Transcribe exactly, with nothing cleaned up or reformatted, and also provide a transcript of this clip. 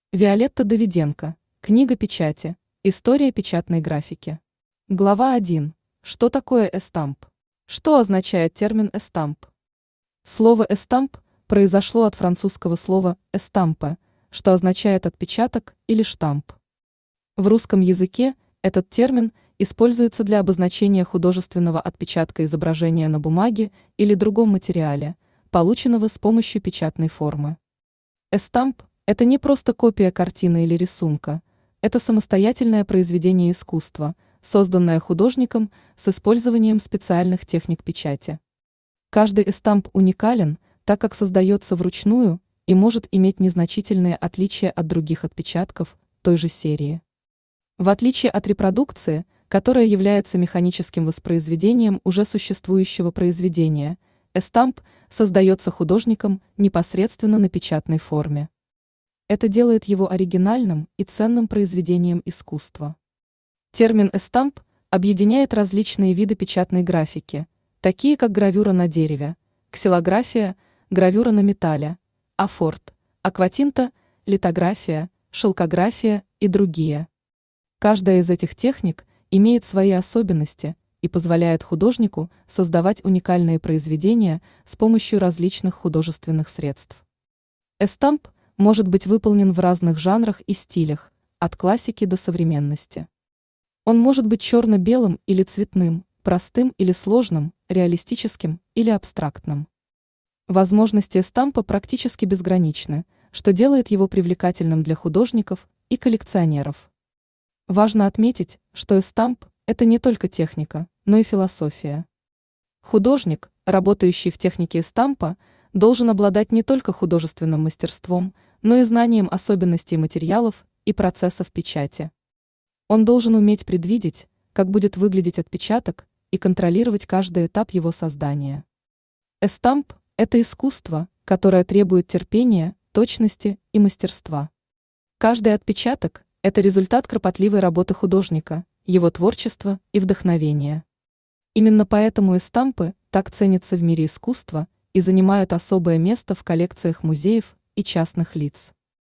Виолетта Давиденко. Книга печати. История печатной графики. Глава один. Что такое эстамп? Что означает термин эстамп? Слово эстамп произошло от французского слова эстампе, что означает отпечаток или штамп. В русском языке этот термин используется для обозначения художественного отпечатка изображения на бумаге или другом материале, полученного с помощью печатной формы. Эстамп – это не просто копия картины или рисунка, это самостоятельное произведение искусства, созданное художником с использованием специальных техник печати. Каждый эстамп уникален, так как создается вручную и может иметь незначительные отличия от других отпечатков той же серии. В отличие от репродукции, которая является механическим воспроизведением уже существующего произведения, эстамп создается художником непосредственно на печатной форме. Это делает его оригинальным и ценным произведением искусства. Термин эстамп объединяет различные виды печатной графики, такие как гравюра на дереве, ксилография, гравюра на металле, афорт, акватинта, литография, шелкография и другие. Каждая из этих техник имеет свои особенности и позволяет художнику создавать уникальные произведения с помощью различных художественных средств. Эстамп может быть выполнен в разных жанрах и стилях, от классики до современности. Он может быть черно-белым или цветным, простым или сложным, реалистическим или абстрактным. Возможности эстампа практически безграничны, что делает его привлекательным для художников и коллекционеров. Важно отметить, что эстамп – это не только техника, но и философия. Художник, работающий в технике эстампа, должен обладать не только художественным мастерством, но и знанием особенностей материалов и процессов печати. Он должен уметь предвидеть, как будет выглядеть отпечаток, и контролировать каждый этап его создания. Эстамп – это искусство, которое требует терпения, точности и мастерства. Каждый отпечаток – это результат кропотливой работы художника, его творчества и вдохновения. Именно поэтому эстампы так ценятся в мире искусства и занимают особое место в коллекциях музеев и частных лиц.